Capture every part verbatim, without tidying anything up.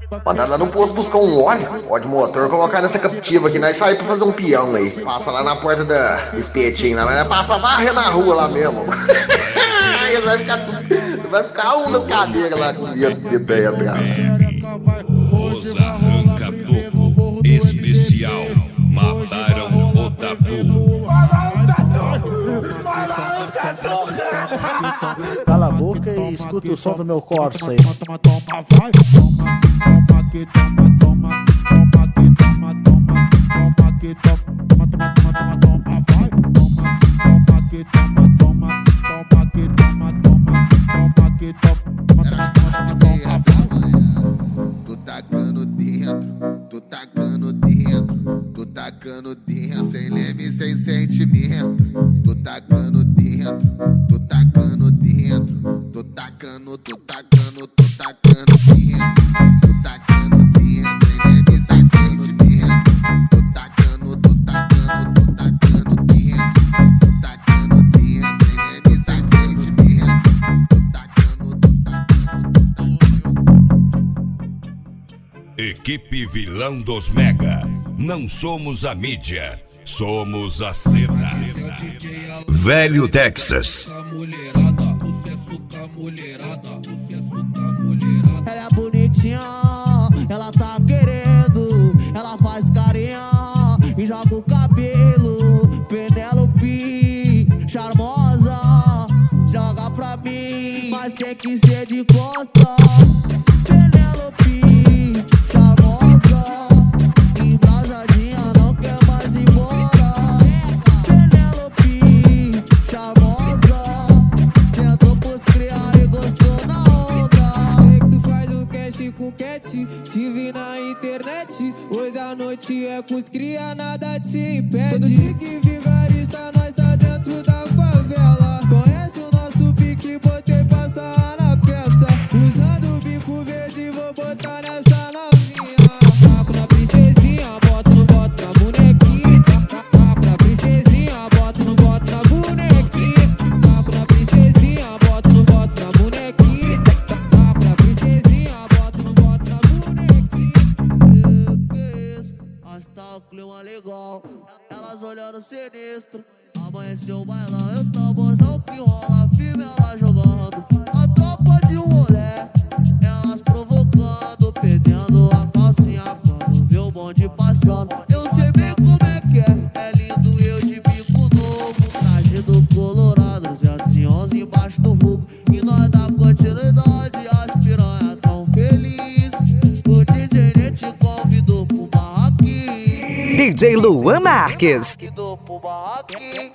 Mandar lá no posto buscar um óleo, óleo de motor, colocar nessa captiva aqui, nós saímos pra fazer um peão aí. Passa lá na porta da do espetinho, lá, mas passa varre na rua lá mesmo. Aí vai ficar tudo, vai ficar um das cadeiras lá com o dedo bem atrás. Os arranca-toco especial mataram o tatu. Cala a boca e escuta o som do meu corso aí. Tô tacando dentro, tô tacando dentro, tô tacando dentro, sem leme, sem sentimento. Tô tacando dentro, tô tacando dentro, tô tacando, tô tacando, tô tacando dentro, tô tacando dentro, sem leme, sem sentimento. Tô tacando, tô tacando, tô tacando dentro, tô tacando dentro, sem leme, sem sentimento. Tô tacando, tô tacando, tô tacando. Equipe Vilão dos Mega. Não somos a mídia, somos a cena. Velho Texas. Ela é bonitinha, ela tá querendo, ela faz carinha e joga o cabelo. Penélope, charmosa, joga pra mim, mas tem que ser de costa. Penélope, charmosa, embrasadinha, não quer mais ir embora. Penélope, charmosa, sentou pros criar e gostou na onda. Sei que tu faz um cash com cat, te vi na internet. Hoje a noite é com os cria, nada te impede. Todo dia que vigarista, nós tá dentro da favela. Conhece o nosso pique, botei pra sarrar na peça. Usando o bico verde, vou botar nessa novinha. Taco na princesinha, boto no boto na bonequinha. Taco na princesinha, boto no boto na bonequinha. Taco na princesinha, boto no boto na bonequinha. Taco na princesinha, boto no boto na bonequinha. Que isso? Acho que tá o clima legal. Elas olhando sinistro. Amanheceu o bailão, eu tamborzão que rola, firme ela jogando. A tropa de um rolé, elas provocando, perdendo a calcinha quando vê o bonde passando. Eu sei bem como é que é, é lindo eu de bico novo, traje do colorado, duzentos e onze embaixo do vulgo. E nós dá continuidade, as piranha tão feliz. O D J nem te convidou pro barraquinho. D J Luan Marques. Convidou pro barraquinho.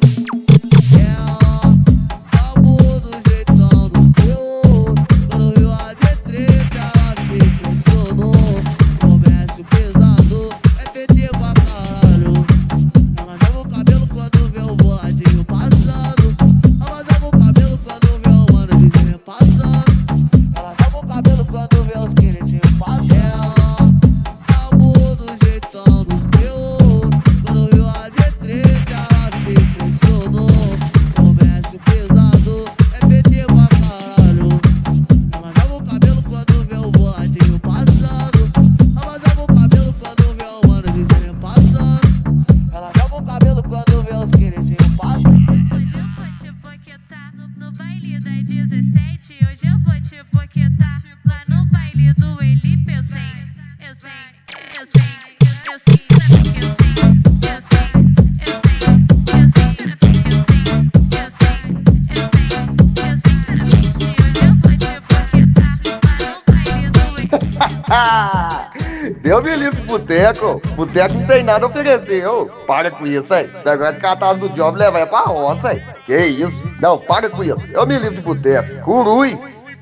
Ela, amor do jeitão dos teus. Quando viu a D treta, ela se impressionou. Comércio pesado, é P T pra caralho. Ela joga o cabelo quando vê o boladinho passando. Ela joga o cabelo quando vê o mano de cima passando. Ela joga o cabelo quando vê os queridinhos passando. Ela, amor do jeitão dos teus. Quando viu a D treta, ela se impressionou. Comércio pesado, é P T pra caralho. Ela joga o cabelo quando vê o boladinho passando. Ela joga o cabelo quando vê o mano de cima passando. Ela joga o cabelo quando vê os queridinhos passando. Hoje eu vou te boquetar no, no baile da dezessete. Hoje eu vou te boquetar lá no baile do Elipe. Eu sei, eu sei, eu sei, eu sei, sabe que eu sei, eu sei, eu sei, eu sei, sabe que eu sei, eu sei, eu sei, eu sei, sabe que hoje eu vou te boquetar lá no baile do Elipe. Deu me livre pro boteco. Boteco não tem nada a oferecer, ô. Para com isso aí. Negócio de catar do job e levar pra roça aí. Que isso? Não, para com isso. Eu me livre de boteco. Curuz.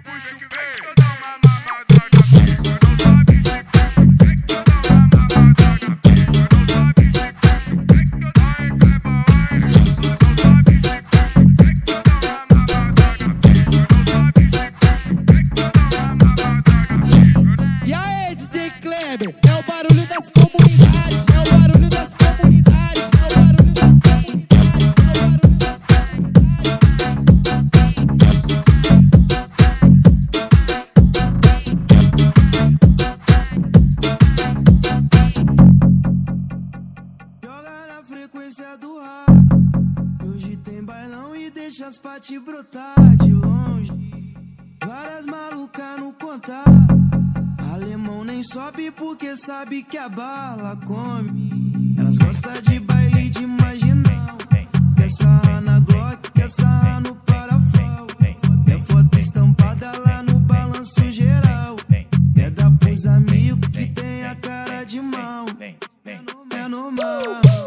E aí, D J Kleber, é o barulho das comunidades, é o barulho das comunidades, é o barulho das comunidades, é o barulho das comunidades. te brotar de longe. Várias malucas no contar. Alemão nem sobe porque sabe que a bala come. Elas gostam de baile de marginal. Quer sarrar na Glock, quer sarrar no parafal. É foto estampada lá no balanço geral. É dar pros amigos que tem a cara de mal. É normal.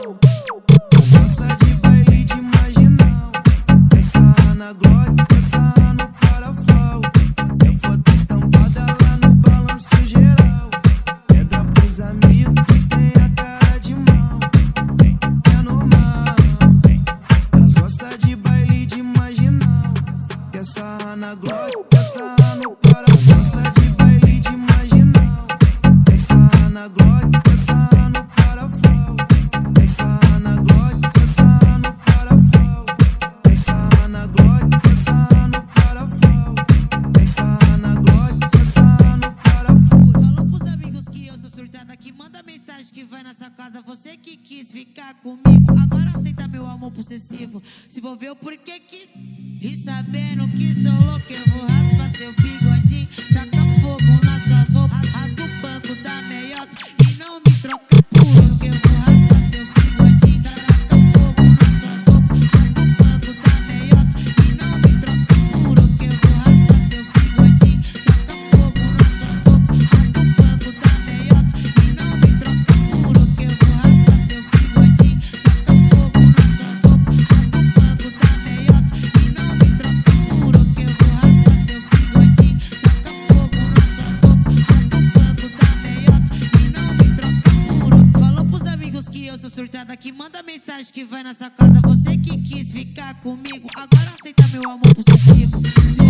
Gosta de baile de marginal. Quer sarrar na Glock, quer sarrar no parafal. É foto estampada lá no balanço geral. É dar pros amigos que tem a cara de mal. É normal. Elas gostam de baile de marginal. Quer sarrar na Glock, quer sarrar no parafal. Gosta de baile de marginal. Quer sarrar na Glock, quer sarrar no parafal. Quer sarrar na Glock, quer sarrar no parafal. Quer sarrar na Glock, quer sarrar no parafal. Quer sarrar na Glock, quer sarrar no parafal. Falou pros amigos que eu sou surtada, que manda mensagem que vai nessa casa. Você que quis ficar comigo, agora aceita meu amor possessivo. Se envolveu porque quis. E sabendo que sou louco, eu vou raspar seu bigodinho. Taca fogo nas suas roupas, rasga o banco da meiota e não me troca por um, que eu vou raspar seu bigodinho. Taca fogo nas suas roupas, rasga o banco da meiota e não me troca por um, que eu vou raspar seu bigodinho. Taca fogo nas suas roupas, rasga o banco da meiota e não me troca por um, que eu vou raspar seu bigodinho. Taca fogo nas suas roupas, rasga o banco da meiota e não me troca por um, que eu vou raspar seu bigodinho. Taca fogo nas suas roupas, rasga o banco da meiota e não me troca por um. Falou pros amigos que eu sou surtada, que manda mensagem que vai nessa casa. Você que quis ficar comigo, agora aceita meu amor possessivo. Se